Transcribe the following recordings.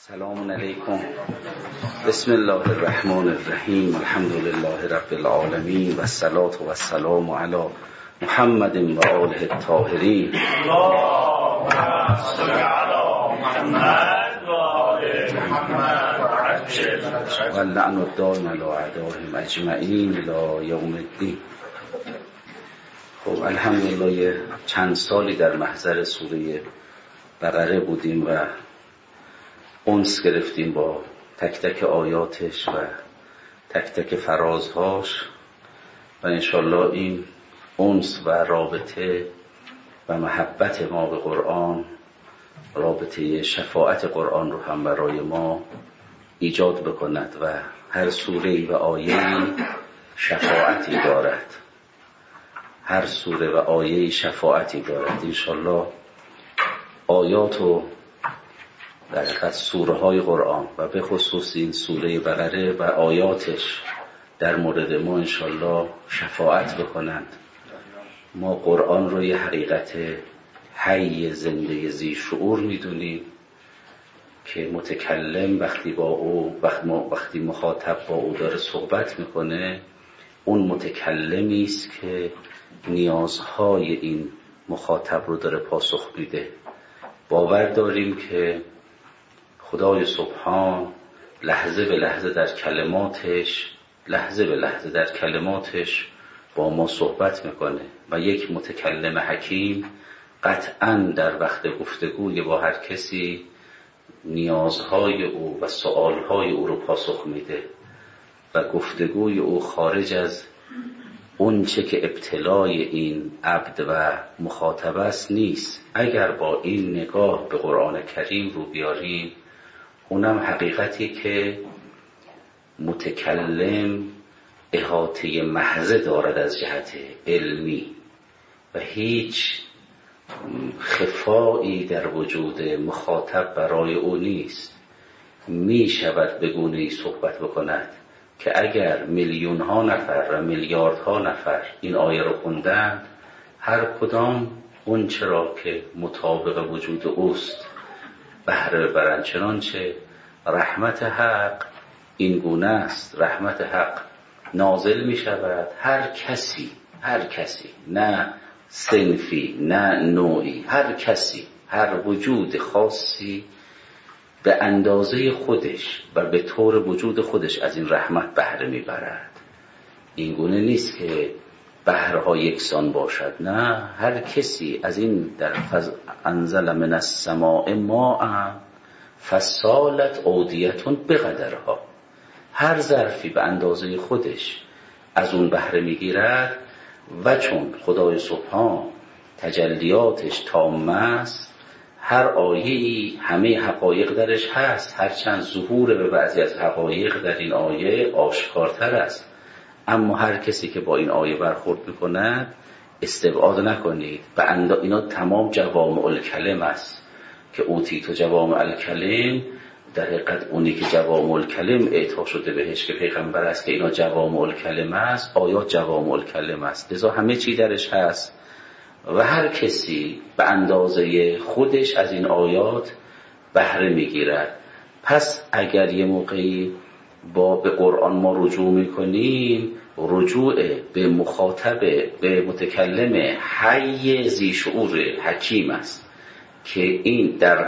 سلام علیکم. بسم الله الرحمن الرحیم. الحمد لله رب العالمین و الصلاة و السلام علی محمد و آله الطاهرین. اللهم صل علی محمد و آل محمد و اللعن الدائم علی اعدائهم اجمعین الی یوم الدین. خب الحمدلله چند سالی در محضر سوره بقره بودیم و انس گرفتیم با تک تک آیاتش و تک تک فرازهاش و انشالله این انس و رابطه و محبت ما به قرآن، رابطه شفاعت قرآن رو هم برای ما ایجاد بکند و هر سوره و آیه‌ای شفاعتی دارد، هر سوره و آیه‌ای شفاعتی دارد. انشالله آیات و در حقیقت سوره های قرآن و به خصوص این سوره بقره و آیاتش در مورد ما انشالله شفاعت بکنند. ما قرآن رو یه حقیقت حی زنده ذی شعور میدونیم که متکلم وقتی مخاطب با او داره صحبت میکنه، اون متکلمی است که نیازهای این مخاطب رو داره پاسخ میده. باور داریم که خدای سبحان لحظه به لحظه در کلماتش با ما صحبت میکنه و یک متکلم حکیم قطعاً در وقت گفتگوی با هر کسی نیازهای او و سؤالهای او رو پاسخ میده و گفتگوی او خارج از اون چه که ابتلای این عبد و مخاطب است نیست. اگر با این نگاه به قرآن کریم رو بیاریم، اونم حقیقتی که متکلم احاطه محض دارد از جهت علمی و هیچ خفایی در وجود مخاطب برای او نیست. می شود به گونه‌ای صحبت بکند که اگر میلیون ها نفر و میلیاردها نفر این آیه رو خوندند، هر کدام اون چرا که مطابق وجود اوست بهره ببرند. چنانچه رحمت حق این گونه است، رحمت حق نازل می شود هر کسی، نه صنفی نه نوعی، هر کسی، هر وجود خاصی به اندازه خودش و به طور وجود خودش از این رحمت بهره می برد. این گونه نیست که بهره ها یکسان باشد، نه، هر کسی از این در انزل من السماء ماء فسالت اودیتون بقدرها، هر ظرفی به اندازه خودش از اون بهره میگیرد و چون خدای سبحان تجلیاتش تام است، هر آیه‌ای همه حقایق درش هست، هرچند ظهور به بعضی از حقایق در این آیه آشکارتر است، اما هر کسی که با این آیه برخورد میکند استبعاد نکنید. اینا تمام جوامع الکلم است که اوتیت جوامع الکلم، در حقیقت اونی که جوامع الکلم اعطا شده بهش که پیغمبر است که اینا جوامع الکلم است، آیات جوامع الکلم است، لذا همه چی درش هست و هر کسی به اندازه خودش از این آیات بهره میگیرد. پس اگر یه موقعی به قرآن ما رجوع میکنیم، رجوع به مخاطب، به متکلم حی ذی شعور حکیم است که این در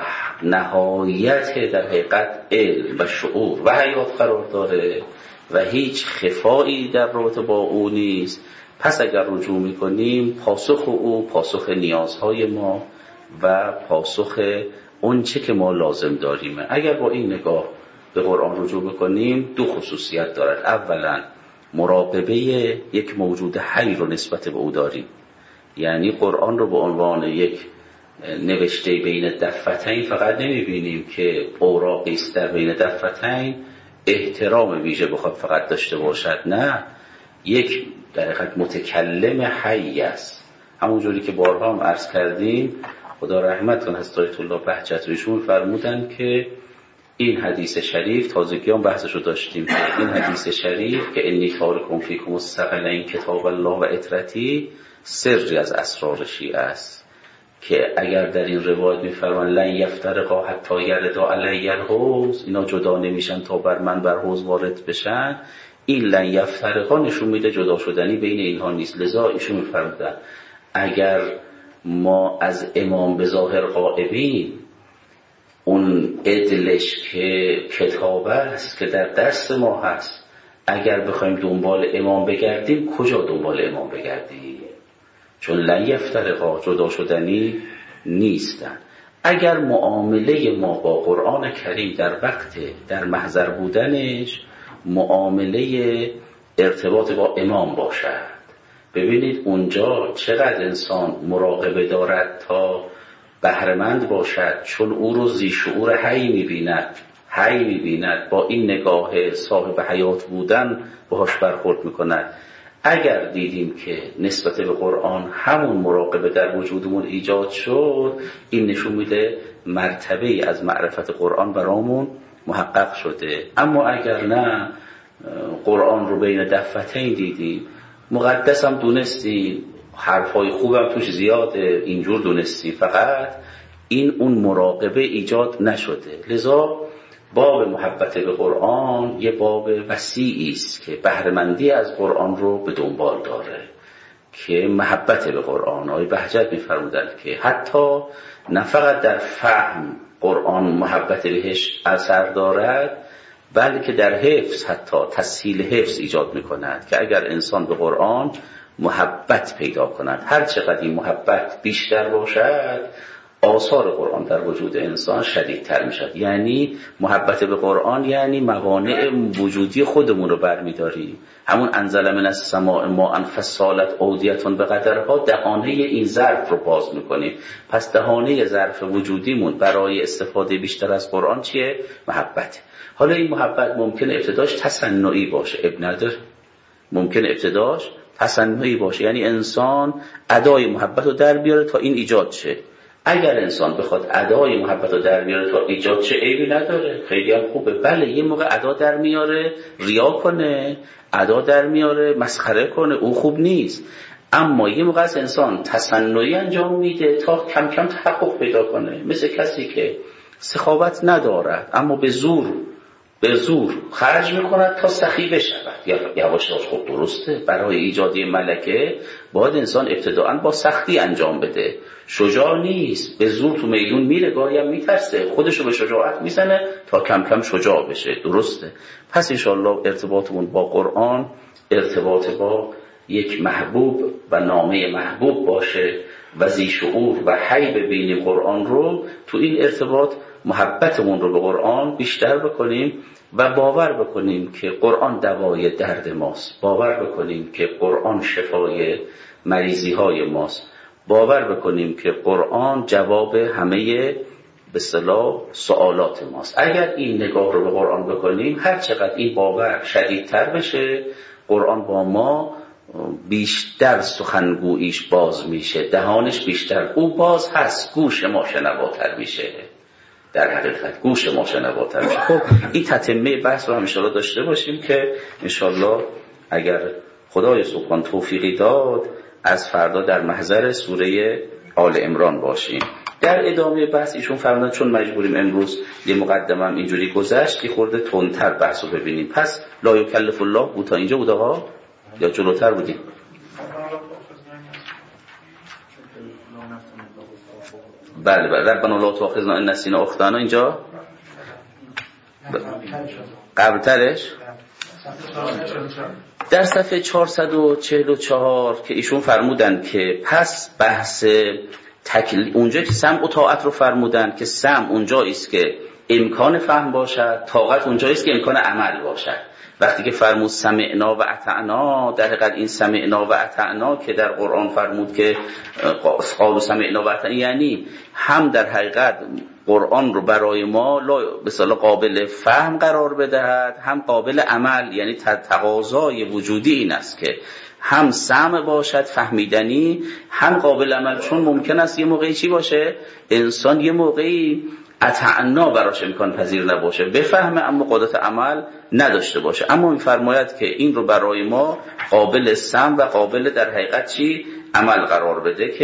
نهایت در حقیقت علم و شعور و حیات قرار داره و هیچ خفایی در رابطه با او نیست. پس اگر رجوع میکنیم، پاسخ او پاسخ نیازهای ما و پاسخ اون چه که ما لازم داریم. اگر با این نگاه به قرآن رجوع بکنیم، دو خصوصیت دارد. اولا مراقبه یک موجود حی رو نسبت به او داریم، یعنی قرآن رو به عنوان یک نوشته بین دفتین فقط نمیبینیم که اوراقی است در بین دفتین احترام ویژه بخواد فقط داشته باشد، نه، یک در حقیقت متکلم حی است. همونجوری که بارها هم عرض کردیم، خدا رحمت کنه حضرت آیت الله بهجت ایشون فرمودن که این حدیث شریف، تازگی هم بحثش رو داشتیم که این حدیث شریف که انی تارکم فیکم الثقلین کتاب الله و اطرتی، سری از اسرار شیعه است که اگر در این روایت میفرمان لن یفترقا حتی یردا علی الحوض، اینا جدا نمیشن تا بر حوض وارد بشن، این لن یفترقا نشون میده جدا شدنی بین اینها نیست. لذا ایشون میفرمودن اگر ما از امام به ظاهر غائبیم، اون عدلش که کتاب است که در دست ما هست، اگر بخوایم دنبال امام بگردیم کجا دنبال امام بگردیم؟ چون لن یفترقا جدا شدنی نیستن. اگر معامله ما با قرآن کریم در وقت در محضر بودنش معامله ارتباط با امام باشد، ببینید اونجا چقدر انسان مراقبه دارد تا بهره‌مند باشد، چون او رو ذی شعور حی می‌بیند، با این نگاه صاحب حیات بودن باهاش برخورد می‌کند. اگر دیدیم که نسبت به قرآن همون مراقبه در وجودمون ایجاد شد، این نشون میده مرتبه از معرفت قرآن برامون محقق شده. اما اگر نه، قرآن رو بین دفتین دیدیم، مقدس هم دونستیم، حرفای خوبم توش زیاده، اینجور دونستیم، فقط این اون مراقبه ایجاد نشده. لذا باب محبت به قرآن یه باب وسیعی است که بهره‌مندی از قرآن رو به دنبال داره، که محبت به قرآن. آقای بهجت می‌فرمودند که حتی نه فقط در فهم قرآن محبت بهش اثر دارد، بلکه در حفظ، حتی تسهیل حفظ ایجاد می‌کند، که اگر انسان به قرآن محبت پیدا کند، هر چقدر این محبت بیشتر باشد، آثار قرآن در وجود انسان شدیدتر میشد. یعنی محبت به قرآن یعنی موانع وجودی خودمون رو برمیداریم. همون انزل من السماء ماء فسالت اودیة بقدرها، دهانه این ظرف رو باز میکنیم. پس دهانه ظرف وجودیمون برای استفاده بیشتر از قرآن چیه؟ محبت. حالا این محبت ممکنه ابتداش تصنعی باشه، ابن نداره، ممکنه ابتداش تصنعی باشه، یعنی انسان ادای محبت رو در بیاره تا این ایجاد شه. اگر انسان بخواد ادای محبت رو در بیاره تا ایجاد چه، عیبی نداره، خیلی هم خوبه. بله یه موقع ادا در میاره ریا کنه، ادا در میاره مسخره کنه، او خوب نیست. اما یه موقع از انسان تصنعی انجام میده تا کم کم تحقق پیدا کنه. مثل کسی که سخاوت ندارد اما به زور خرج میکند تا سخی بشود. یواش یواش خب درسته، برای ایجادی ملکه باید انسان ابتداعاً با سختی انجام بده. شجاع نیست، به زور تو میدون میره، گاهی هم میترسه، خودشو به شجاعت میزنه تا کم کم شجاع بشه. درسته. پس انشاءالله ارتباطمون با قرآن ارتباط با یک محبوب و نامه محبوب باشه و ذی شعور و حی ببینیم قرآن رو. تو این ارتباط محبتمون رو به قرآن بیشتر بکنیم و باور بکنیم که قرآن دوای درد ماست، باور بکنیم که قرآن شفای مریضی های ماست، باور بکنیم که قرآن جواب همه به اصطلاح سوالات ماست. اگر این نگاه رو به قرآن بکنیم، هر چقدر این باور شدیدتر بشه، قرآن با ما بیشتر سخنگوییش باز میشه، دهانش بیشتر، او باز هست، گوش ما شنواتر میشه. در حقیقت گوش ما شنواتر میشه. خب این تتمه بحث رو هم انشاءالله داشته باشیم که انشاءالله اگر خدای سبحان توفیقی داد از فردا در محضر سوره آل عمران باشیم. در ادامه بحث ایشون فرمودن چون مجبوریم امروز یه مقدمه هم اینجوری گذشت، یه خورده تندتر بحث رو ببینیم. پس لا یکلف الله بود تا اینجا بود آقا یا جلوتر بودیم؟ بله ربنا لا تؤاخذنا ان نسینا او اخطانا. اینجا قبلترش در صفحه 444 که ایشون فرمودن که پس بحث اونجا که سمع و طاعت رو فرمودن که سمع اونجایی است که امکان فهم باشد، طاعت اونجایی است که امکان عمل باشد. وقتی که فرمود سمعنا و اطعنا، در حقیقت این سمعنا و اطعنا که در قرآن فرمود که قالوا سمعنا و اطعنا، یعنی هم در حقیقت قرآن رو برای ما به اصطلاح قابل فهم قرار بدهد، هم قابل عمل. یعنی تقاضای وجودی این است که هم سمع باشد فهمیدنی، هم قابل عمل. چون ممکن است یه موقعی چی باشه، انسان یه موقعی اطعنا براش امکان پذیر نباشه، بفهمه اما قدرت عمل نداشته باشه. اما می‌فرماید که این رو برای ما قابل سمع و قابل در حقیقت چی؟ عمل قرار بده، که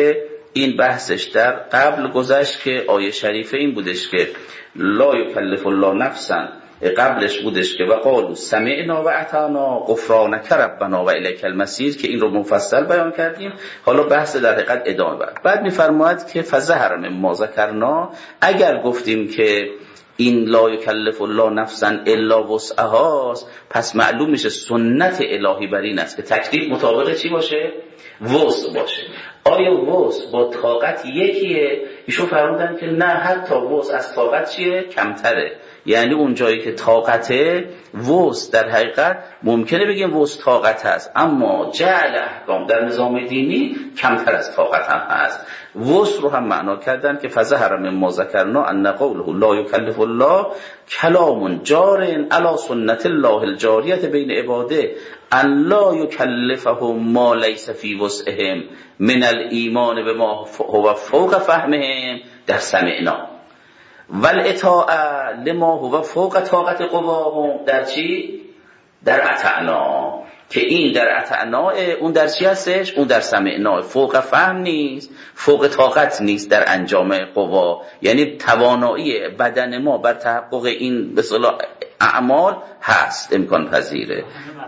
این بحثش در قبل گذشت که آیه شریفه این بودش که لا یکلف الله نفسا، قبلش بودش که وقالوا سمعنا و اطعنا غفرانک ربنا و الیک المصیر که این رو مفصل بیان کردیم. حالا بحث در حقیقت ادامه بعد میفرماید که فظهر مما ذکرنا، اگر گفتیم که این لا یکلف الله نفسا الا وسعها، پس معلوم میشه سنت الهی بر این است که تکلیف مطابق چی باشه؟ وسع باشه. آیا وسع با طاقت یکیه؟ ایشون فرمودن که نه، حتی وسع از طاقت چیه؟ کمتره. یعنی اون جایی که طاقته، وسع در حقیقت ممکنه بگیم وسع طاقت هست، اما جعل احکام در نظام دینی کمتر از طاقت هم هست. وسع رو هم معنا کردن که فظهر مما ذکرنا ان قوله لا یکلف الله کلام جار علی سنت الله الجاریه بین عباده ان لا یکلفهم ما لیس فی وسعهم من الایمان بما هو فوق فهمهم در سمعنا والاطاعه لما هو فوق طاقت قواهم در چی؟ در اطعنا. که این در اطعنا، اون در چی هستش؟ اون در سمعنا. فوق فهم نیست، فوق طاقت نیست در انجام قوا، یعنی توانایی بدن ما بر تحقق این به اصطلاح اعمال هست، امکان پذیره.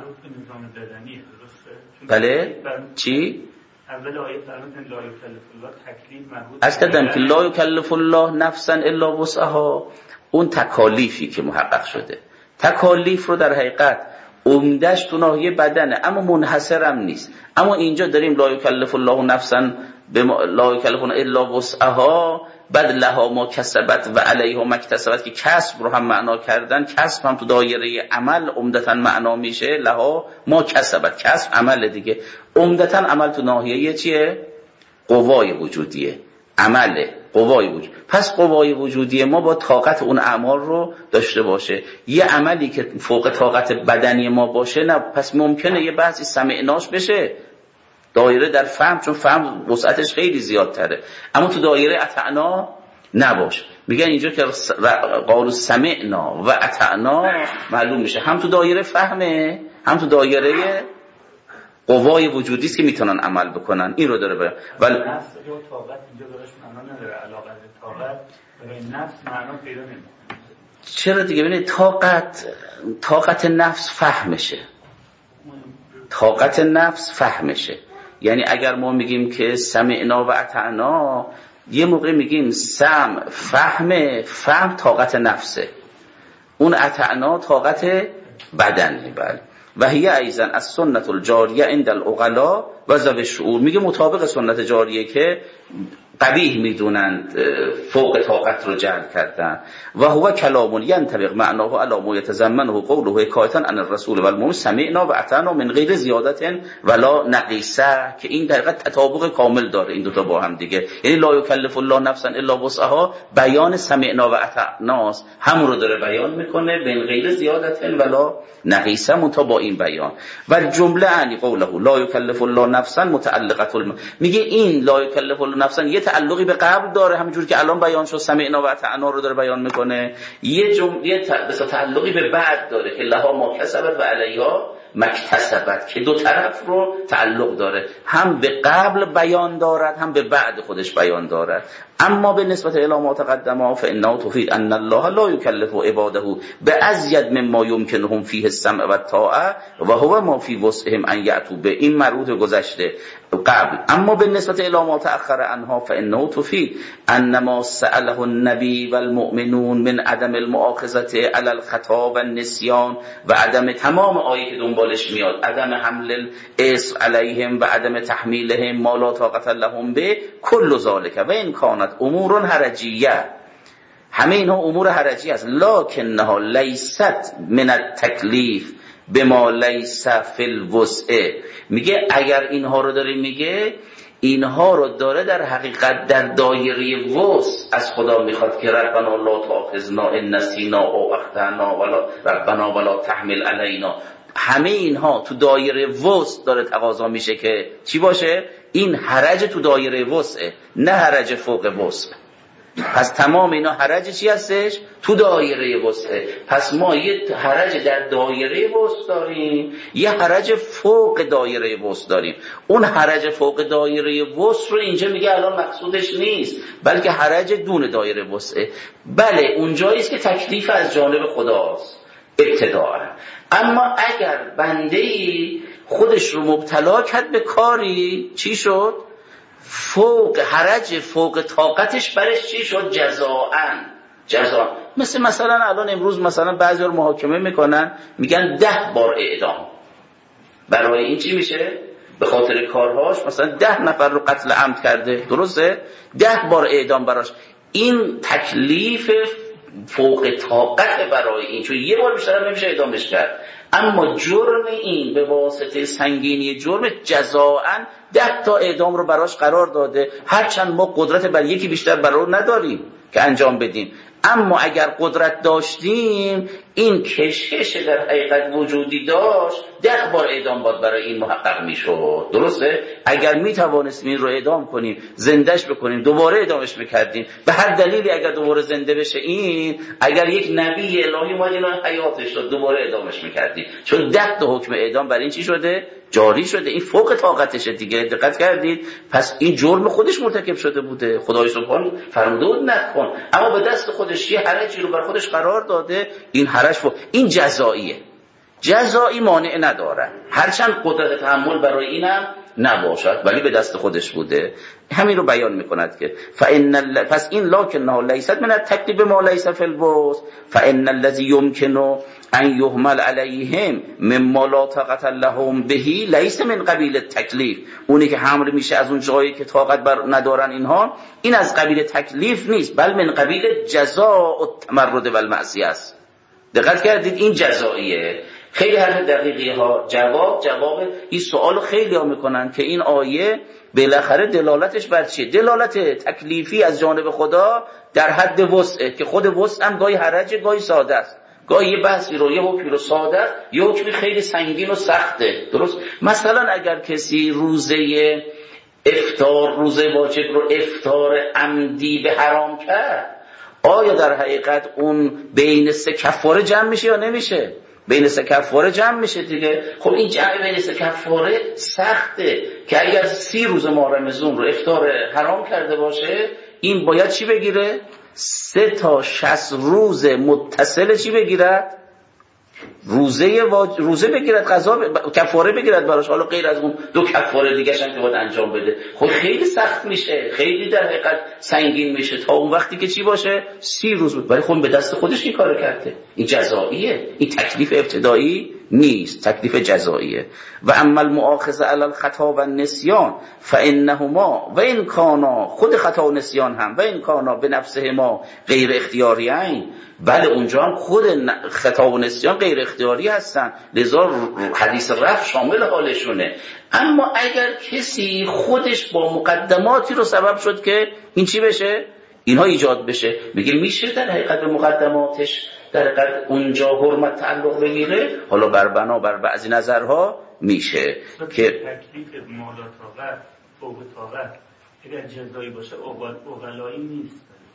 بله؟ چی؟ اول آیه فرمودن لا یکلف الله تکلیف مربوط از کردم که لا یکلف الله نفسا الا وسعها، اون تکالیفی که محقق شده، تکالیف رو در حقیقت عمده‌اش تو ناحیه بدنه اما منحصر هم نیست. اما اینجا داریم لا یکلف الله نفسا لا یکلف الا وسعها، بعد لها ما کسبت و علیها ما اکتسبت که کسب رو هم معنا کردن. کسب هم تو دایره عمل عمدتاً معنا میشه لها ما کسبت، کسب عمل دیگه. عمدتاً عمل تو ناحیه چیه؟ قوای وجودیه، عمله، قوای وجود. پس قوای وجودی ما با طاقت اون اعمال رو داشته باشه. یه عملی که فوق طاقت بدنی ما باشه نه، پس ممکنه یه بعضی سمعناش بشه دایره در فهم، چون فهم وسعتش خیلی زیادتره، اما تو دایره اطعنا نباشه. میگن اینجا که قالوا سمعنا و اطعنا معلوم میشه هم تو دایره فهمه، هم تو دایره قوای وجودی است که میتونن عمل بکنن. این رو داره بیان. ولی نفس و طاقت اینجا براش معنا نداره، علاقه به طاقت برای نفس معنا پیدا نمیکنه. چرا دیگه؟ ببینید طاقت نفس فهمشه، طاقت نفس فهمشه. یعنی اگر ما میگیم که سمعنا و اطعنا، یه موقع میگیم سمع فهم طاقت نفسه، اون اطعنا طاقت بدنه. بله. و هی ایضا از سنت الجاریه عند العقلا و ذوی الشعور، میگه مطابق سنت جاریه که قبیح میدونند فوق طاقت رو جعل کردن. و هو کلام ینطبق معناه علی ما یتضمنه قوله حکایتا عن الرسول و المؤمن سمعنا و اطعنا من غیر زیادت ولا نقیصه، که این دقیقاً تطابق کامل داره این دوتا با هم دیگه. یعنی لا یکلف الله نفسا الا وسعها بیان سمعنا و اطعنا هم رو داره بیان میکنه من غیر زیادت ولا نقیصه، منتها با این بیان. و جمله عنی قوله لا یکلف الله نفسا متعلقه میگه این لا یکلف الله نفسا یه تعلقی به قبل داره، همونجوری که الان بیان شد سمعنا و اطعنا رو داره بیان میکنه. یه جمله تعلقی به بعد داره که لها ما کسبت و علیها مکتسبت، که دو طرف رو تعلق داره، هم به قبل بیان دارد هم به بعد خودش بیان دارد. اما به نسبت الی ما تقدم فانه تفید ان الله لا یکلف عباده بازید مما یمکنهم فیه السمع و الطاعه و هو ما فی وسعهم ان یاتوا به، این مربوط گذشته قبل. اما به نسبت الی ما تاخر عنها فانه تفید ان ما سأله النبی و المؤمنون من عدم المؤاخذه علی الخطا و النسیان و عدم، تمام آیه که دنبالش میاد، عدم حمل الاسم علیهم و عدم تحمیلهم ما لا طاقت لهم به، کل ذالک و ان کانت امور حرجیه، همه اینها امور حرجی است، لکنها لیست من التکلیف بما لیس فی الوسع. میگه اگر اینها رو داره میگه، اینها رو داره در حقیقت در دایره وسع از خدا میخواد که ربنا لا تؤاخذنا ان نسینا او اخطانا ولا ربنا ولا تحمل علینا، همه اینها تو دایره وسع داره تقاضا میشه که چی باشه؟ این حرج تو دایره وسع، نه حرج فوق وسع. پس تمام اینا حرج چی هستش؟ تو دایره وسعه. پس ما یه حرج در دایره وسع داریم، یه حرج فوق دایره وسع داریم. اون حرج فوق دایره وسع رو اینجا میگه الان مقصودش نیست، بلکه حرج دون دایره وسعه. بله اونجایی است که تکلیف از جانب خداست ابتداء. اما اگر بنده‌ای خودش رو مبتلا کرد به کاری، چی شد؟ فوق حرج فوق طاقتش برش چی شد؟ جزاء. مثلا الان امروز مثلا بعضی رو محاکمه میکنن، میگن 10 بار اعدام. برای این چی میشه؟ به خاطر کارهاش مثلا 10 نفر رو قتل عمد کرده، درسته؟ 10 بار اعدام براش. این تکلیف فوق طاقت برای این، چون یه بار بیشتر نمیشه اعدامش کرد. اما جرم این به واسطه سنگینی جرم جزاءً 10 تا اعدام رو براش قرار داده، هرچند ما قدرت بر یکی بیشتر برای نداریم که انجام بدیم. اما اگر قدرت داشتیم، این کشش در حقیقت وجودی داشت، 10 بار اعدام باید برای این محقق میشد، درسته؟ اگر میتوانستیم این رو اعدام کنیم، زندهش بکنیم، دوباره اعدامش میکردیم. به هر دلیلی اگر دوباره زنده بشه این، اگر یک نبی الهی اومد اینو حیاتش داد، دوباره اعدامش میکردیم. چون 10 تا حکم اعدام برای این چی شده؟ جاری شده. این فوق طاقتشه دیگه. دقت کردید؟ پس این جرم خودش مرتکب شده بوده، خدای سبحان فرموده بود نکن، اما به دست خودش یه حرجی رو بر خودش قرار داده. این حرج این جزایی مانع نداره، هرچند قدرت تحمل برای اینم نباشد، ولی به دست خودش بوده. همین رو بیان میکند که پس این لکنه لیست من التکلیف ما لیس فی الوسع فان الذی یمکن ان یحمل علیهم مما لا طاقت لهم به لیس من قبیل التکلیف. اونی که حمل میشه از اون جایی که طاقت بر ندارن اینها، این از قبیل تکلیف نیست، بل من قبیل جزاء التمرد و المعصیه است. دقت کردید؟ این جزاییه. خیلی حرف دقیقی ها. جواب این سوالو خیلی ها میکنن که این آیه بالاخره دلالتش بر چیه؟ دلالت تکلیفی از جانب خدا در حد وسعه، که خود وسع هم گاهی حرجه گاهی ساده است. گاهی یه بحثی رو، یه حکمی رو ساده است، یه حکمی خیلی سنگین و سخته، درست؟ مثلا اگر کسی روزه افطار، روزه واجب رو افطار عمدی به حرام کرد، آیا در حقیقت اون بین 3 کفاره جمع میشه یا نمیشه؟ بین 3 کفاره جمع میشه دیگه. خب این جمع بین 3 کفاره سخته، که اگر 30 روز ماه رمضان رو افطار حرام کرده باشه، این باید چی بگیره؟ 3 تا 60 روز متصل چی بگیرد؟ روزه بگیرد، کفاره بگیرد براش، حالا غیر از اون 2 کفاره دیگه هم که باید انجام بده. خب خیلی سخت میشه، خیلی در حقیقت سنگین میشه، تا اون وقتی که چی باشه؟ 30 روز بود. ولی خب به دست خودش این کارو کرده. این جزاییه، این تکلیف ابتدایی نیست، تکلیف جزاییه. و اما المؤاخذه علی الخطا و النسیان فانهما و ان کانا، خود خطا و نسیان هم، و ان کانا به نفسهما غیر اختیاریین، بله اونجا هم خود خطا و نسیان غیر اختیاری هستن، لذا حدیث رفع شامل حالشونه. اما اگر کسی خودش با مقدماتی رو سبب شد که این چی بشه؟ اینها ایجاد بشه، میگه میشه در حقیقت به مقدماتش در حقیقت اونجا حرمت تعلق بگیره. حالا بنا بر بعضی نظرها میشه که تکلیف مالا طاقت فوق طاقت اگر جزایی باشه اغلایی نیست.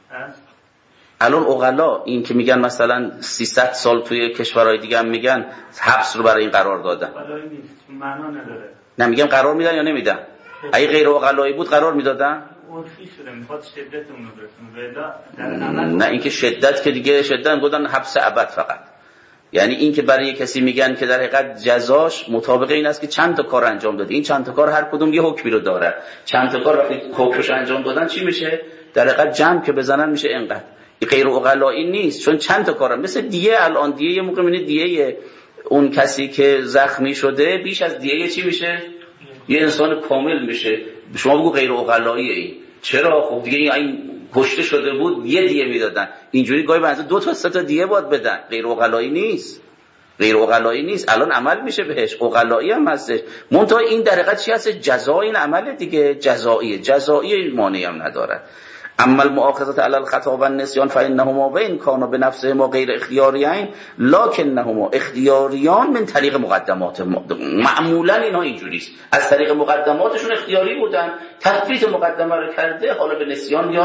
الان اغلا این که میگن مثلا 300 سال توی کشورهای دیگه هم میگن حبس رو برای این قرار دادن، اغلایی نیست، معنا نداره. نه میگم قرار میدن یا نمیدن؟ اگه غیر اغلایی بود قرار میدادن؟ عرفی شده، میخواد شدت اون رو برسونه. نه اینکه شدت که دیگه شدت گفتن حبس ابد فقط. یعنی این که برای کسی میگن که در حقیقت جزاش مطابق این است که چند تا کار انجام داده، این چند تا کار هر کدوم یه حکمی رو داره، چند تا کار وقتی حکمش انجام دادن چی میشه؟ در حقیقت جمع که بزنن میشه اینقدر. این غیر اغلایی نیست، چون چند تا کارن. مثل دیه، الان دیه یه موقع میبینید دیه اون کسی که زخمی شده بیش از دیه چی میشه؟ یه انسان کامل میشه. شما بگو غیر اغلاییه این. چرا؟ خب دیگه این کشته شده بود یه دیه میدادن، اینجوری گاهی بعضی 2 تا 3 تا دیه باید بدن. غیر اغلایی نیست، غیر اغلایی نیست. الان عمل میشه بهش، اغلایی هم هستش. منتها این در حقیقت چی هست؟ جزا. این عمل دیگه جزاییه مانعی هم نداره. اما المؤاخذه علی الخطا و النسیان فانهما و ان کانا بنفسهما غیر اختیاریین لکنهما اختیاریان من طریق مقدمات. معمولا اینها اینجوریست، از طریق مقدماتشون اختیاری بودن، تثبیت مقدمه رو کرده، حالا به نسیان یا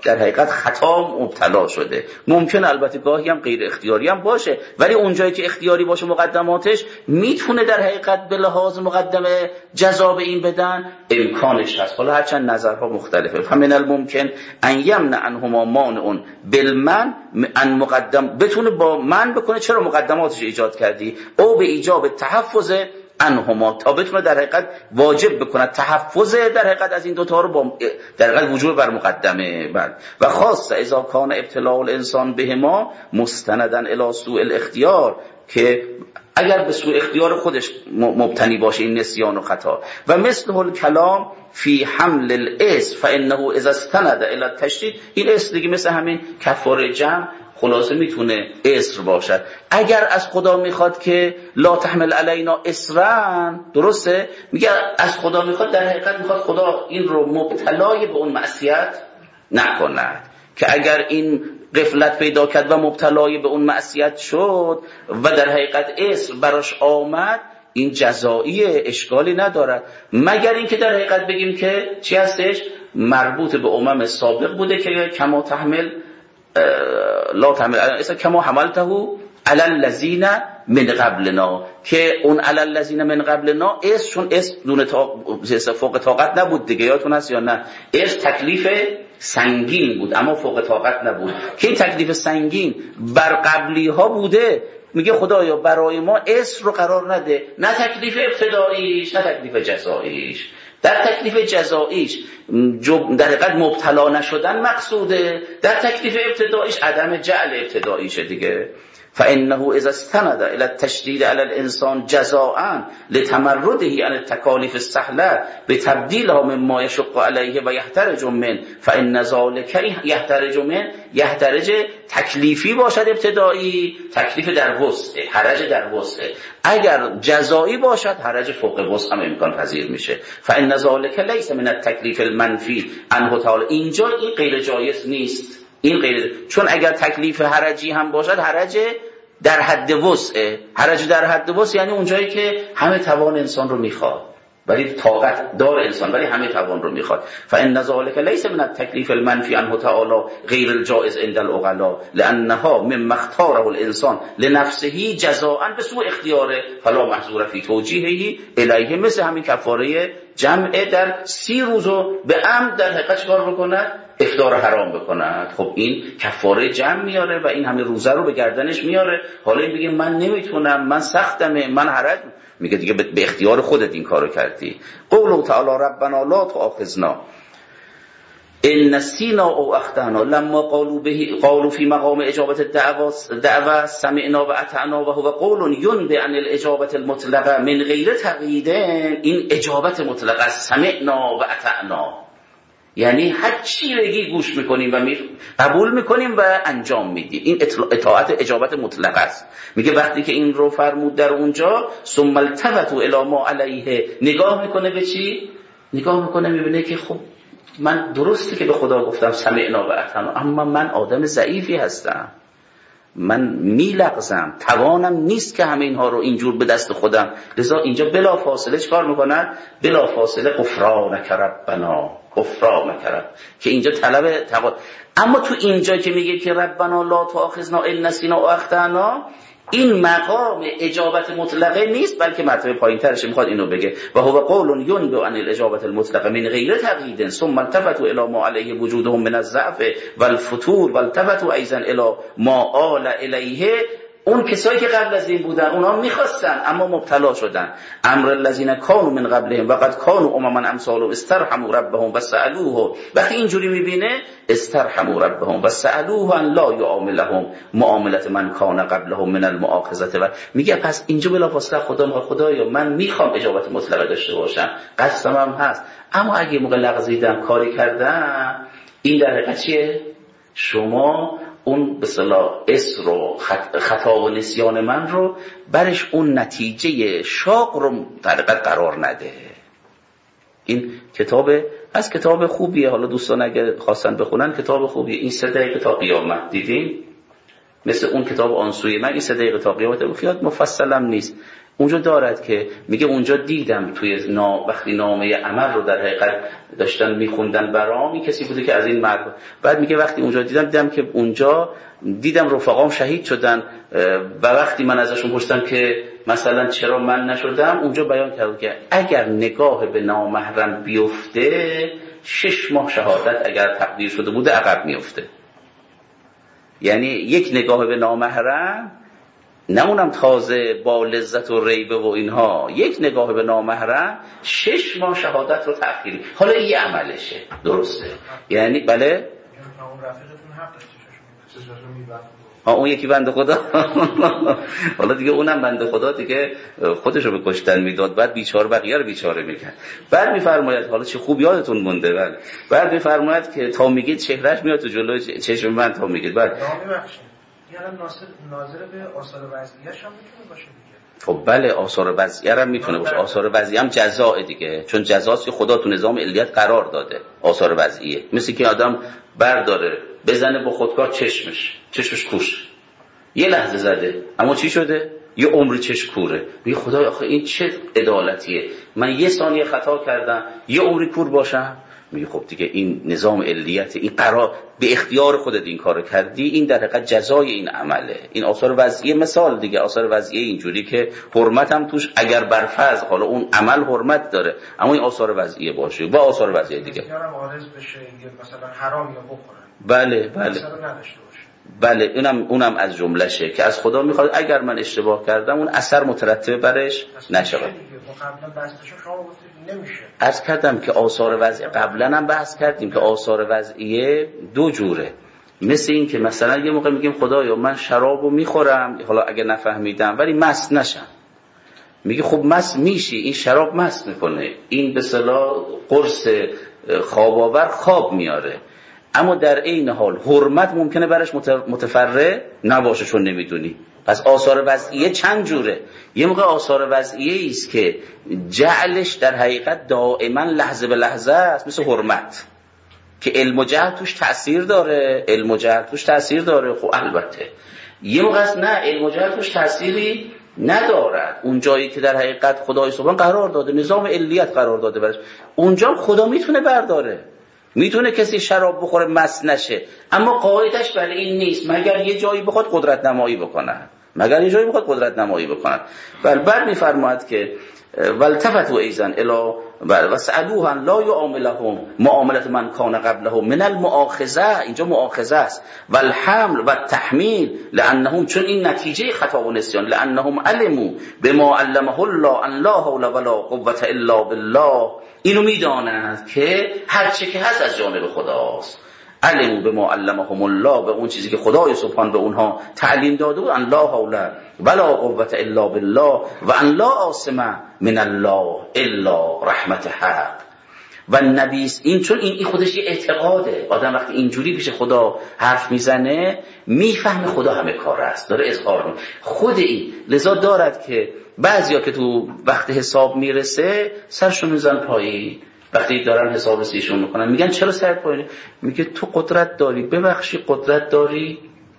در حقیقت خطا مبتلا شده. ممکن البته گاهی هم غیر اختیاری هم باشه، ولی اونجایی که اختیاری باشه مقدماتش میتونه در حقیقت به لحاظ مقدمه جزا به این بدن، امکانش هست. حالا هرچند نظرها مختلفه. فمن الممکن ان یمنع عنهما مانع بالمن ان مقدم، بتونه با من بکنه چرا مقدماتش ایجاد کردی، او به ایجاب تحفظ عنهما، تا بتونه در حقیقت واجب بکنه تحفظ در حقیقت از این دوتا رو با در حقیقت وجوب بر مقدمه. و خاصه اذا کان ابتلاء الانسان بهما مستندا الی سوء الاختیار، که اگر به سوء اختیار خودش مبتنی باشه این نسیان و خطا. و مثل الکلام فی حمل الاسم فانه اذا استند الی التشدید، این اسم دیگه مثل همین کفاره جمع خلاصه میتونه اسر باشد. اگر از خدا میخواد که لا تحمل علینا اسرا، درسته، میگه از خدا میخواد، در حقیقت میخواد خدا این رو مبتلای به اون معصیت نکند، که اگر این غفلت پیدا کرد و مبتلای به اون معصیت شد و در حقیقت اسر براش آمد، این جزایی اشکالی ندارد، مگر اینکه در حقیقت بگیم که چی هستش، مربوط به امم سابق بوده که کما تحمل لا تحمل اصلا کما حملته علی الذین من قبلنا، که اون علی الذین من قبلنا اس، چون اس دون فوق طاقت نبود دیگه، یادتون هست یا نه، اس تکلیف سنگین بود اما فوق طاقت نبود، که این تکلیف سنگین بر قبلی ها بوده. میگه خدایا برای ما اس رو قرار نده، نه تکلیف ابتداییش نه تکلیف جزاییش. در تکلیف جزاییش در حقیقت مبتلا نشدن مقصوده، در تکلیف ابتداییش عدم جعل ابتداییشه دیگه. فانه اذا استند الى التشديد على الانسان جزاء لتمرده عن التكاليف السهله بتبديلها مما يشق عليه ويحترج من، فان ذلك يحترج تکلیفی باشد ابتدایی، تکلیف در وسع، حرج در وسع. اگر جزایی باشد حرج فوق وسع هم امکان پذیر میشه. فان ذلك ليس من التکلیف المنفی عنه تعالی، اینجا این غیر جایز نیست، این غیر، چون اگر تکلیف حرجی هم باشد حرج در حد وسع، حرج در حد وسع یعنی اونجایی که همه توان انسان رو میخواد، ولی طاقت دار انسان ولی همه توان رو میخواد. فان ذلك ليس من التکلیف المنفی عنه تعالی غیر الجائز عند العقلاء لانها مما اختاره الانسان لنفسه جزاء بسوء اختیاره فلا محظور فی توجیهه الیه، مثل همین کفاره جمع در 30 روزو به عمد در حقیقت چیکار بکنه، افطار حرام بکند. خب این کفاره جمع میاره و این همه روزه رو به گردنش میاره. حالا این بگه من نمیتونم، من سختمه، من حرج، میگه دیگه به اختیار خودت این کارو کردی. قوله تعالی ربنا لا تؤاخذنا ان نسینا او اخطانا لما قالوا فی مقام اجابت الدعوه سمعنا و اطعنا و هو قول ينبئ عن الاجابه المطلقه من غیر تقیید. این اجابت مطلقه، سمعنا و اطعنا یعنی هر چی بگی گوش میکنیم و قبول میکنیم و انجام میدیم. این اطاعت اجابت مطلقه است. میگه وقتی که این رو فرمود در اونجا ثم التفتوا الی ما علیه، نگاه میکنه به چی؟ نگاه میکنه میبینه که خب من درسته که به خدا گفتم سمعنا و اطعنا، اما من آدم ضعیفی هستم، من میلغزم، توانم نیست که همه اینها رو اینجور به دست خودم. لذا اینجا بلا فاصله چکار میکنن؟ بلا فاصله غفرانک ربنا، غفرانک رب، که اینجا طلب اما تو اینجا که میگه که ربنا لا تؤاخذنا ان نسینا او اخطانا، این مقام اجابت مطلقه نیست، بلکه مرتبه پایین ترش میخواد اینو بگه و هو قول ينبئ عن الاجابه المطلقه من غیر تقیید ثم التفتوا الى ما علیه وجودهم من الضعف والفتور والتفتوا ايضا الى ما آل الیه. اون کسایی که قبل از این بودن اونا میخواستن اما مبتلا شدن. امر الذين كانوا من قبلهم وقد كانوا امما امثالهم استرحموا ربهم وسالوه، وقتی اینجوری میبینه استرحموا ربهم وسالوه ان لا يعاملهم معامله من كان قبلهم من المؤاخذه. و میگه پس اینجا بلافاصله خدایا من میخوام اجابت مطلقه داشته باشم، قصدم هست، اما اگه موقع لغزیدم کاری کردم، این در حقیقت چیه؟ شما اون به اصطلاح اسر و خطا و نسیان من رو برش اون نتیجه شاق رو در حقیقت قرار نده. این کتاب خوبیه، حالا دوستان اگه خواستن بخونن کتاب خوبیه. این 3 دقیقه تا قیامت دیدین، مثل اون کتاب آنسوی من این 3 دقیقه تا قیامت بخیاد مفصلم نیست. اونجا دارد که میگه اونجا دیدم توی وقتی نامه عمل رو در حقیقت داشتن میخوندن برام، این کسی بوده که از این مرد، بعد میگه وقتی اونجا دیدم که اونجا دیدم رفقام شهید شدن و وقتی من ازشون پرسیدم که مثلا چرا من نشدم، اونجا بیان کرد که اگر نگاه به نامحرم بیفته 6 ماه شهادت اگر تقدیر شده بوده عقب میفته. یعنی یک نگاه به نامحرم، نه اونم تازه با لذت و ریبه و اینها، یک نگاه به نامحرم 6 ماه شهادت رو تأخیر. حالا این یه عملشه، درسته؟ یعنی بله اون رفیقتون حق داشته چشاشو میبند، اون یکی بنده خدا حالا دیگه اونم بنده خدا دیگه خودشو به کشتن میداد، بعد بیچاره بقیه رو بیچاره میکرد. بعد میفرماید حالا چه خوب یادتون مونده، بله بعد میفرماید که تا میگید چهرهش میاد تو جلوی چشم من تا میگید بعد یعنی ناظر به آثار وضعیه‌اش هم میتونه باشه دیگه. خب بله آثار وضعیه هم میتونه باشه، آثار وضعیه هم جزاء دیگه، چون جزاست که خدا تو نظام علیت قرار داده. آثار وضعیه مثل که آدم برداره بزنه با خودکار چشمش کوش، یه لحظه زده اما چی شده؟ یه عمر چشم کوره. میگه خدای آخه این چه عدالتیه، من یه ثانیه خطا کردم یه عمری کور باشم؟ میگه خب دیگه این نظام علیت، این قرار به اختیار خودت این کارو کردی، این در حقیقت جزای این عمله. این آثار وضعیه مثال دیگه، آثار وضعیه اینجوری که حرمت هم توش اگر برفرض حالا اون عمل حرمت داره اما این آثار وضعیه باشه با آثار وضعیه دیگه یارم عارض بشه مثلا حرام یا بخوره، بله بله اونم از جملشه که از خدا میخواد اگر من اشتباه کردم اون اثر مترتب برش نشه. عرض کردم که آثار وضعیه قبلا هم بحث کردیم که آثار وضعیه 2 جوره. مثل این که مثلا یه موقع میگیم خدایا من شرابو میخورم حالا اگه نفهمیدم ولی مست نشم، میگه خب مست میشی، این شراب مست میکنه، این به اصطلاح قرص خواب آور خواب میاره، اما در عین حال حرمت ممکنه برش متفرع نباشه چون نمیدونی. پس آثار وضعیه چند جوره. یه موقع آثار وضعیه است که جعلش در حقیقت دائما لحظه به لحظه است، مثل حرمت که علم و جهل توش تأثیر داره، خب البته. یه موقع است نه علم و جهل توش تأثیری ندارد، اون جایی که در حقیقت خدای سبحان قرار داده، نظام علیت قرار داده برش، اونجا خدا میتونه برداره، میتونه کسی شراب بخوره مست نشه، اما قاعدش برای این نیست مگر یه جایی بخواد قدرت نمایی بکنن، بل بعد میفرماید که والتفتوا ایزن الی وسألوها لا یعاملهم معاملت من کان قبلهم من المؤاخذه، اینجا مؤاخذه است، والحمل والتحمیل لانهم، چون این نتیجه خطا و نسیان، لانهم علموا بما علمه الله ان لا حول ولا قوة الا بالله، اینو میدانند که هر چه که هست از جانب خداست. علموا بما علمهم الله، به اون چیزی که خدای سبحان به اونها تعلیم داده بود، ان لا حول ولا قوة الا بالله و ان لا عاصم من الله الا رحمت حق. و نبی این چون این خودش یه اعتقاده، آدم وقتی اینجوری پیش خدا حرف میزنه میفهمه خدا همه کار است، داره اظهار میکنه خود این، لذا دارد که بعضیا که تو وقت حساب میرسه سرشون میزنن پایین، وقتی دارن حساب رسیشون میکنن میگن چرا سر پایینه؟ میگه تو قدرت داری ببخشی، قدرت داری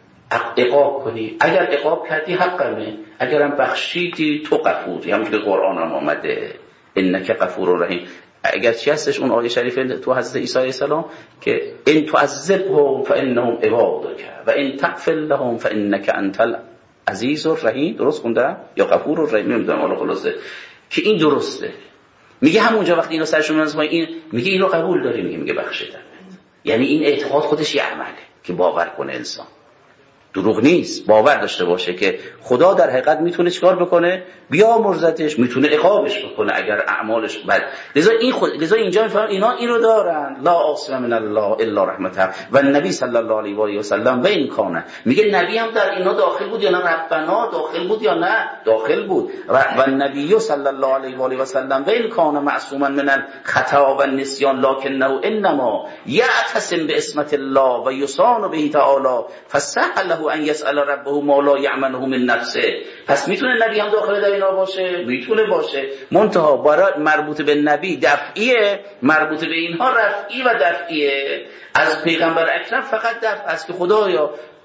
عقاب کنی، اگر عقاب کردی حقمه، اگرم بخشیدی تو غفوری، همون که قرآن هم آمده انک غفور رحیم. اگر چی هستش اون آیه شریفه تو حضرت عیسی علیه السلام که ان تعذبهم فانهم عبادک و ان تغفر لهم فانک انت العزیز الرحیم، درست خونده یا غفور الرحیم نمیدونم، حالا خلاصه که این درسته. میگه همونجا وقتی اینو سرشون میذارن این میگه اینو قبول داری، میگه بخشیدم. یعنی این اعتقاد خودش یه عمله که باور کنه انسان، دروغ نیست، باور داشته باشه که خدا در حقیقت میتونه چیکار بکنه، بیامرزتش، میتونه عقابش بکنه اگر اعمالش بد. لذا اینجا میفهمن اینا اینو دارن، لا عاصم من الله الا رحمته و نبی صلی الله علیه و آله و سلم و این کانه، میگه نبی هم در اینا داخل بود یا نه، ربنا داخل بود یا نه، داخل بود. و نبی صلی الله علیه و آله و سلم و این کانه معصوما من الخطا و النسیان لکنه انما یعتصم باسمت الله و یصان به تعالی فسهل ان یسأل ربه ما لا یعمله من نفسه. پس میتونه نبی هم داخل در اینا باشه، میتونه باشه، منتها برای مربوط به نبی دفعیه، مربوط به اینها رفعی و دفعیه. از پیغمبر اکرم فقط دفع است که خدایا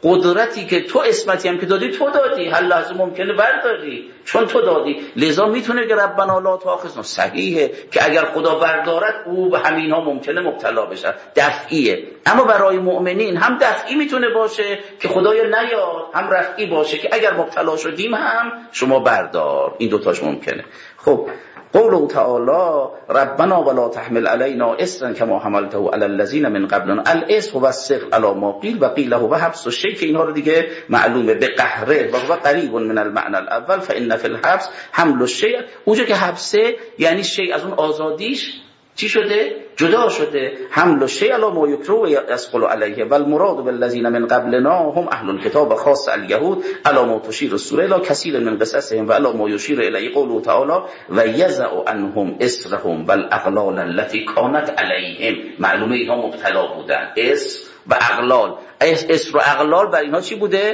قدرتی که تو اسمتی هم که دادی تو دادی، هر لحظه ممکنه برداری چون تو دادی، لذا میتونه که ربنا لا تؤاخذنا صحیحه که اگر خدا بردارد او به همین ها ممکنه مبتلا بشه، دفعیه. اما برای مؤمنین هم دفعی میتونه باشه که خدایا نیاد، هم رفعی باشه که اگر مبتلا شدیم هم شما بردار. این دوتاش ممکنه. خب قوله تعالی ربنا ولا تحمل علينا اصرا كما حملته على الذين من قبلنا. الاصر هو الثقل على ما قيل و قيل هو حبس الشيء، که اینها رو دیگه معلومه به قهره و هو قریب من المعنى الاول فان في الحبس حمل الشيء. اونجا که حبسه یعنی شیء از اون آزادیش چی شده؟ جدا شده. حمل الشيء على ما يكره و يثقل عليه و المراد بالذين من قبلنا هم اهل الكتاب خاص اليهود على ما تشير السوره الى كثير من قصصهم و على ما يشير اليه قوله تعالى و يزع عنهم اسرهم والاغلال التي كانت عليهم. معلومه اینها مبتلا بودن، اسر و اغلال. اسر و اغلال بر اینها چی بوده؟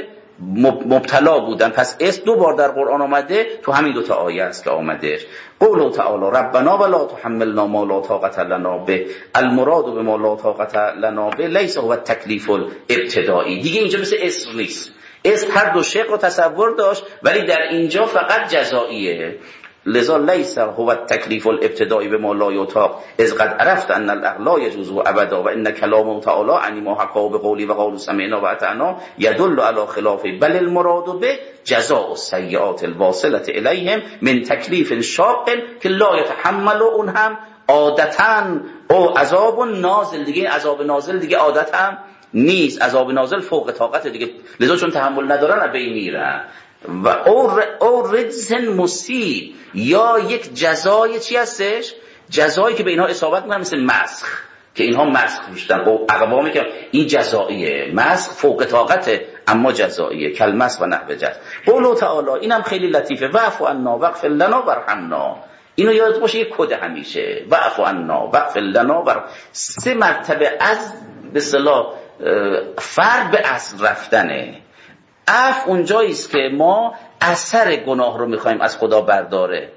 مبتلا بودن. پس اسم دو بار در قرآن آمده، تو همین دو تا آیه است که آمده. قوله تعالی ربنا ولا تحملنا ما لا طاقة لنا به. المراد بما لا طاقة لنا به لیس هو التکلیف الابتدایی. دیگه اینجا مثل اسم نیست. اسم هر دو شق رو تصور داشت ولی در اینجا فقط جزائیه. لذا لیس هو التکلیف الابتدایی بما لا یطاق اذ قد عرفت ان الاغلا يجوز ابدا و ان كلامه تعالی عن ما حكاه بقولی و قول سمعنا و اطعنا يدل على خلافه بل المراد به جزاء السیئات الواصله الیهم من تکلیف شاق که لا يتحمل اون هم عادتا او عذاب نازل. دیگه عذاب نازل دیگه عادت هم نیست، عذاب نازل فوق طاقت دیگه، لذا چون تحمل ندارن از بین میرن. و او رجز مصیب یا یک جزای چی هستش؟ جزایی که به اینها اصابت میکنه، مثل مسخ که اینها مسخ میشدن و اقوامی که این جزاییه، مسخ فوق طاقته اما جزاییه، کلمس و نحو جز. قوله تعالی اینم خیلی لطیفه، واعف عنا واغفر لنا وارحمنا. اینو یاد باشه، یک کد همیشه، واعف عنا واغفر لنا سه مرتبه از به اصطلاح فرد به اصل رفتنه. عفو اونجایی است که ما اثر گناه رو میخوایم از خدا برداره.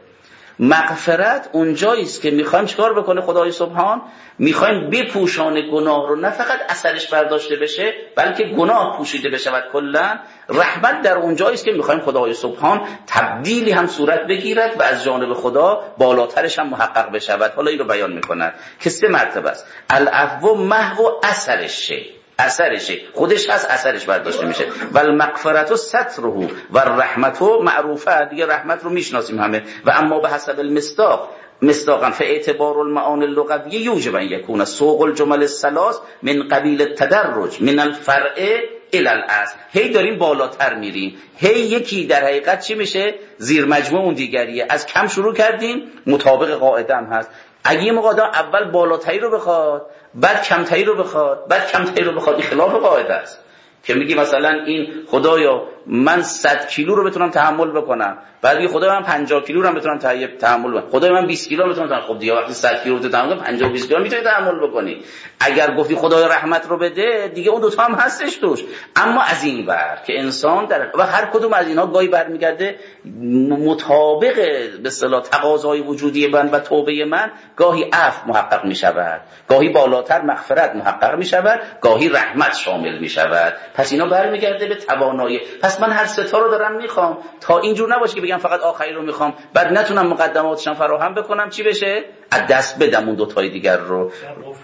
مغفرت اونجایی است که میخوایم چیکار بکنه خدای سبحان؟ میخوایم بپوشانه گناه رو، نه فقط اثرش برداشته بشه بلکه گناه پوشیده بشود کلا. رحمت در اونجایی است که میخوایم خدای سبحان تبدیلی هم صورت بگیرد و از جانب خدا بالاترش هم محقق بشود. حالا این رو بیان میکنن که سه مرتبه است. العفو محو اثرشه، اثرشه خودش هست، اثرش برداشته میشه. و المغفرت و ستره و رحمت و معروفه، دیگه رحمت رو میشناسیم همه. و اما به حسب المصداق مصداقا فاعتبار المعانی اللغویه یوجب ان یکون سوق الجمل الثلاث من قبیل التدرج من الفرع الى الاصل. هی داریم بالاتر میریم، هی یکی در حقیقت چی میشه؟ زیر مجموع اون دیگریه. از کم شروع کردیم، مطابق قاعده هم هست. اگه یه موقع اول بالاتری رو بخواد بعد کمتری رو بخواد بعد کمتری رو بخواد، این خلاف قاعده است که میگی مثلا این خدایا من 100 کیلو رو بتونم تحمل بکنم، بعد میگه خدایا من 50 کیلو رو بتونم تحمل بکنم، خدایا من 20 کیلو رو بتونم تحمل. خب دیگه وقتی 100 کیلو رو تحمل کنی 50 و 20 کیلو میتونی تحمل بکنی. اگر گفتی خدایا رحمت رو بده، دیگه اون دو تا هم هستش توش. اما از این ور که انسان در و هر کدوم از اینها گاهی برمیگرده مطابق به اصطلاح تقاضای وجودی من و توبه من، گاهی عفو محقق میشود، گاهی بالاتر مغفرت محقق میشود، گاهی رحمت شامل میشود. پس اینا برمیگرده به توانایی. پس من هر سه تا رو دارم میخوام تا اینجور نباشه که بگم فقط آخری رو میخوام بعد نتونم مقدماتشم فراهم بکنم، چی بشه؟ از دست بدم اون دو تای دیگر رو.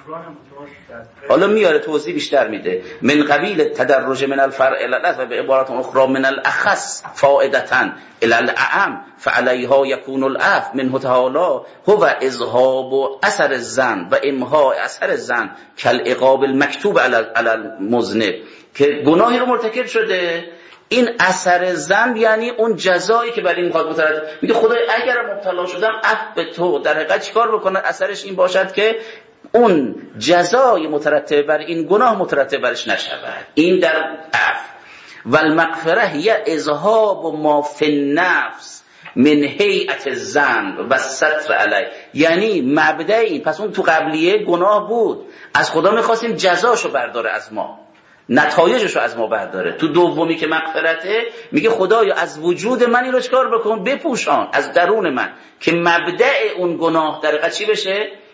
حالا میاره توضیح بیشتر میده. من قبیل تدرج من الفرع الى الاصل و به عبارت اخرى من الاخص فائدتا الى الاعم فعليها يكون العفو منه تعالى هو اذهاب اثر الذنب و امحاء اثر الذنب كالعقاب المكتوب على المذنب، که گناهی رو مرتکب شده، این اثر ذنب یعنی اون جزایی که برای این میخواد مترتب. میگه خدای اگر مبتلا شدم عفو به تو، در حقیقت چیکار بکنه؟ اثرش این باشد که اون جزای مترتب بر این گناه مترتب برش نشود. این در عفو. و المغفره هی اذهاب ما فی النفس من هیئت الذنب و ستر علیه، یعنی مبدأ این. پس اون تو قبلیه گناه بود، از خدا میخواستیم جزاشو برداره از ما، نتایجشو از ما برداره. تو دومی که مغفرته میگه خدایا از وجود من این رو چکار بکن؟ بپوشان از درون من که مبدأ اون گناه در حقیقت چی بشه؟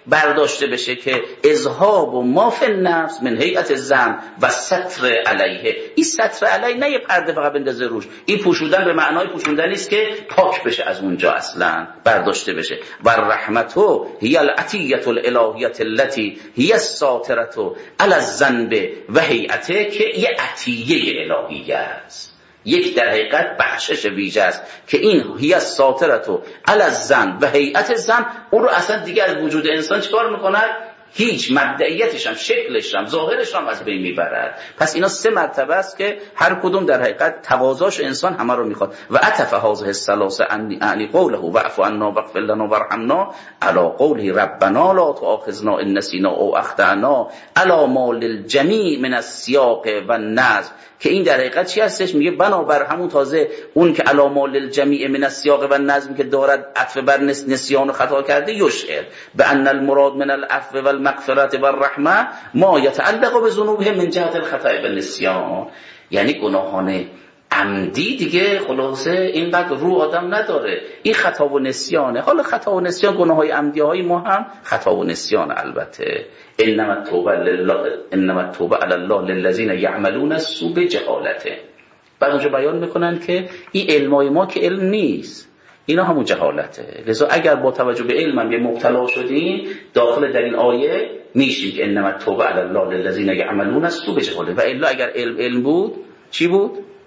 برداشته بشه که اذهاب و ما فی النفس من هیئت زن و ستر علیه. این ستر علیه نه یه پرده فقط بندازه روش، این پوشوندن به معنای پوشوندن نیست که پاک بشه از اونجا، اصلا برداشته بشه. و رحمتو هی العطیه الالهیه التي هی الساتره علی الذنب و هیئته، که یه عطیه الهیه است، یک در حقیقت بخشش ویژه است که این هی الساتره علی الذنب و هیئت زن اون رو اصلا دیگه از وجود انسان چیکار میکنه؟ هیچ مبدئیتش هم، شکلش هم، ظاهرش هم از بین میبرد. پس اینا 3 مرتبه است که هر کدوم در حقیقت تقاضاش انسان همه رو میخواد. و عطف هذه الثلاثه عنی قوله واعف عنا واغفر لنا وارحمنا علی قوله ربنا لا تؤاخذنا ان نسینا او اخطأنا علی ما للجمیع من السیاق و النظم، که این در حقیقت چی هستش؟ میگه بنابر همون تازه اون که علامه للجمیع من السیاق و النظم که دارد عطف بر نسیان و خطا کرده، یشعر به ان المراد من العفو و المغفرة و الرحمه ما یتعلق بذنوبه من جهت الخطا و النسیان. یعنی گناهان عمدی دیگه خلاصه اینقدر رو آدم نداره، این خطا و نسیانه. حالا خطا و نسیان، گناههای عمدی های ما هم خطا و نسیان البته. انما التوبه علی الله للذین یعملون السوء بجهالته. بعد اونجا بیان میکنن که این علمای ما که علم نیست، اینا همون جهالته. لذا اگر با توجه به علمم یه مبتلا شدیم داخل در این آیه میشیم که انما التوبه علی الله للذین یعملون السوء بجهالته. و الا اگر علم بود چی بود؟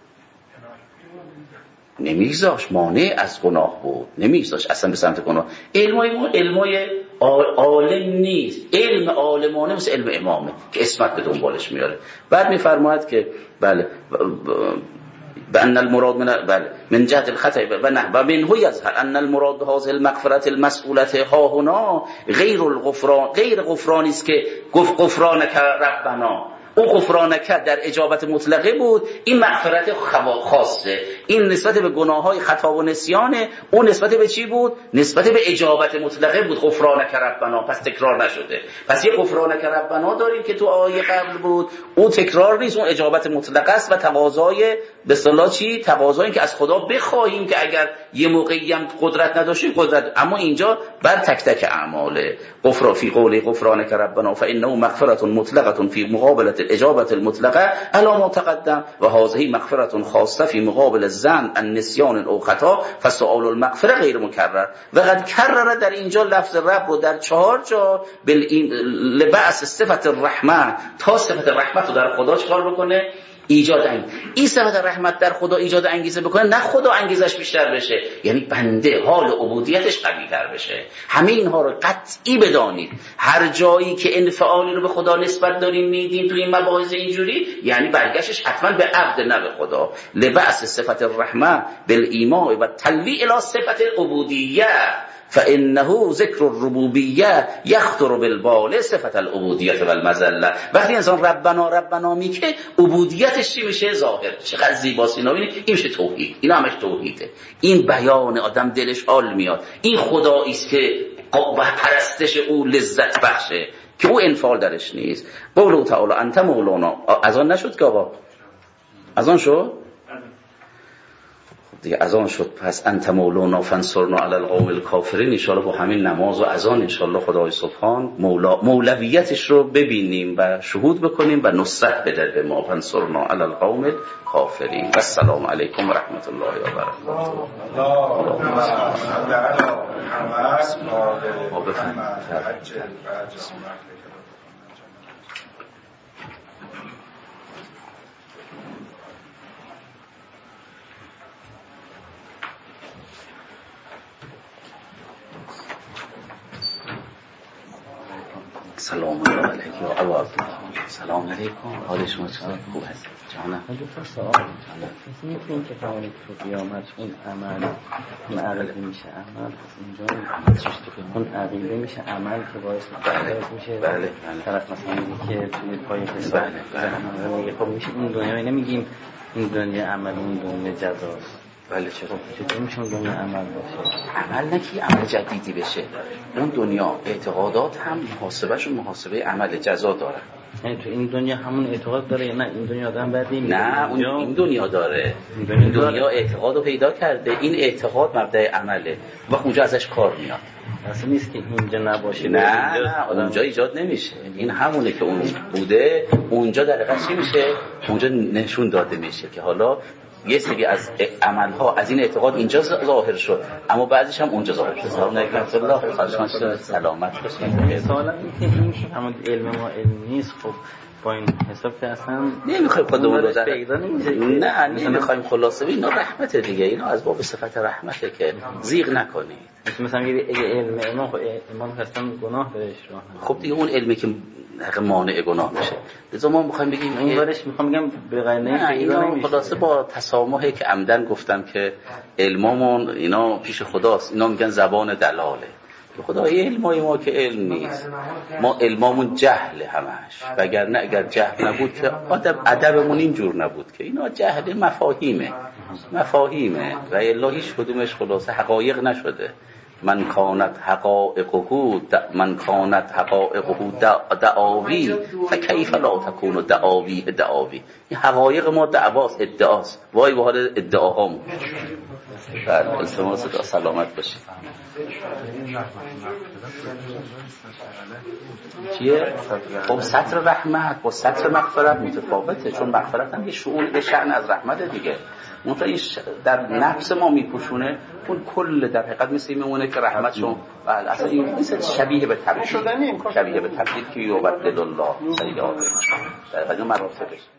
نمیگذاشت، مانع از گناه بود، نمیگذاشت اصلا به سمت گناه. علمای ما علمای عالم نیست، علم عالمانه مثل علم امامه که اسمت به دنبالش میاره. بعد میفرماید که بله بأن المراد من جهت الخطأ و منه یظهر ان المراد بهذه المغفرة المسئولة ها هنا غیر الغفران، غیر غفرانی است که گفت غفرانک ربنا. اون غفرانک در اجابت مطلقه بود، این مغفرت خاصه، این نسبت به گناههای خطا و نسیانه. اون نسبت به چی بود؟ نسبت به اجابت مطلقه بود، غفرانک ربنا. پس تکرار نشده. پس یه غفرانک ربنا داریم که تو آیه قبل بود، اون تکرار نیست، اون اجابت مطلقه است و تقاضای به اصطلاح چی؟ تقاضایی که از خدا بخواهیم که اگر یه موقعی هم قدرت نداشتیم قدرت، اما اینجا بر تک تک اعماله. غفران فی قوله غفرانک ربنا فانه مغفرة مطلقة فی مقابله الاجابه المطلقه علی ما تقدم و هذه مغفرة خاصه فی مقابل الظن النسیان او خطا فسؤال المغفره غیر مکرر. و قد کرر در اینجا لفظ رب رو در 4 جا لبعث صفت الرحمه، تا صفت رحمت رو در خدا چکار بکنه؟ ایجاد این صفت رحمت در خدا ایجاد انگیزه بکنه، نه خدا انگیزش بیشتر بشه، یعنی بنده حال عبودیتش قوی تر بشه. همه اینها رو قطعی بدانید. هر جایی که انفعالی رو به خدا نسبت داریم میدیم توی این مباحث اینجوری، یعنی برگشتش حتما به عبد نه به خدا. لبعث صفت الرحمه بالایمان و تلویح الی صفت العبودیه فانه ذکر الربوبیه یخطر بالبال صفت العبودیه و المذله. وقتی انسان ربنا میگه عبودیتش چی میشه؟ ظاهر. چقدر زیباست اینا، ببینید این میشه توحید. اینا همش توحیده. این بیان آدم دلش حال میاد. این خدایی است که پرستش او لذت بخشه که او انفعال درش نیست. قوله تعالی انت مولانا. اذان نشد که آقا؟ اذان شد؟ دیگه اذان شد. پس انت مولانا فانصرنا علی القوم الکافرین. ان شاء الله با همین نماز و اذان ان شاء الله خدای سبحان مولویتش رو ببینیم و شهود بکنیم و نصرت بده به ما. فانصرنا علی القوم الکافرین. و السلام علیکم و رحمت الله و برکاته. سلام علیکم یا عوض. سلام علیکم. حال شما چطور؟ خوب هست؟ جانم. دو سوال. میتونیم که توانید تو قیامت اون عمل معرض میشه عمل اینجا اون عقیده میشه عمل که باعث میشه بله طرف مثلا میگه که توی پای حساب میگه خب میشه اون دنیا نمیگیم این دنیا عمل اون دنیا جزاست. بله چطور میشه اون دنیا عمل باشه؟ عمل نه که عمل جدیدی بشه. اون دنیا اعتقادات هم محاسبهشون محاسبه عمل جزا داره. یعنی تو این دنیا همون اعتقاد داره یا نه این دنیا آدم بعدی نه این دنیا داره. این دنیا اعتقاد رو پیدا کرده. این اعتقاد مبدأ عمله و اونجا ازش کار میاد. اصلا نیست که اینجا نباشه. نه اونجا ایجاد نمیشه. این همونه که اون بوده، اونجا در حقیقت چی میشه؟ اونجا نشون داده میشه که حالا یه سری از عملها از این اعتقاد اینجا ظاهر شد، اما بعضیش هم اونجا ظاهر شد. سلام علیکم الله خواهش سلامت باشید. سوالا این که این همون علم ما علم نیست. خب با این حساب که اصلا نمیخوایم خودمون رو نه نمیخوایم خلاصه اینا رحمت دیگه، اینا از باب صفت رحمته که زیغ نکنید. مثلا اگه علم امام هستن گناه بهش راه. خب دیگه اون علمی که مانع گناه میشه. لذا ما میخوایم بگیم اون ورش میخوام بگم به غیر اینا خلاصه با تسامحی که عمدن گفتم که علممون اینا پیش خداست، اینا میگن زبان دلاله. خدا یه علمای ما که علم نیست، ما علمامون جهل همش، وگرنه اگر جهل نبود که ادبمون اینجور نبود که اینا جهل مفاهیمه و الا هیچ کدومش خلاصه حقایق نشده. من کانت حقائقه دعاوی فکیف لا تکون دعاوی. این حقایق ما دعواست، ادعاست. وای به حال ادعاهامون. التماس سلامت باشید. چیه؟ خب سطر رحمت با سطر مغفرت متفاوته، چون مغفرت هم یه شؤون به شأن از رحمت دیگه. منتها در نفس ما میپوشونه، اون کل در حقیقت مثل این میمونه که رحمت شما بله اصلا این مثل شبیه به تبدیل که یوبدل الله سیئات در حقیقت مراتبش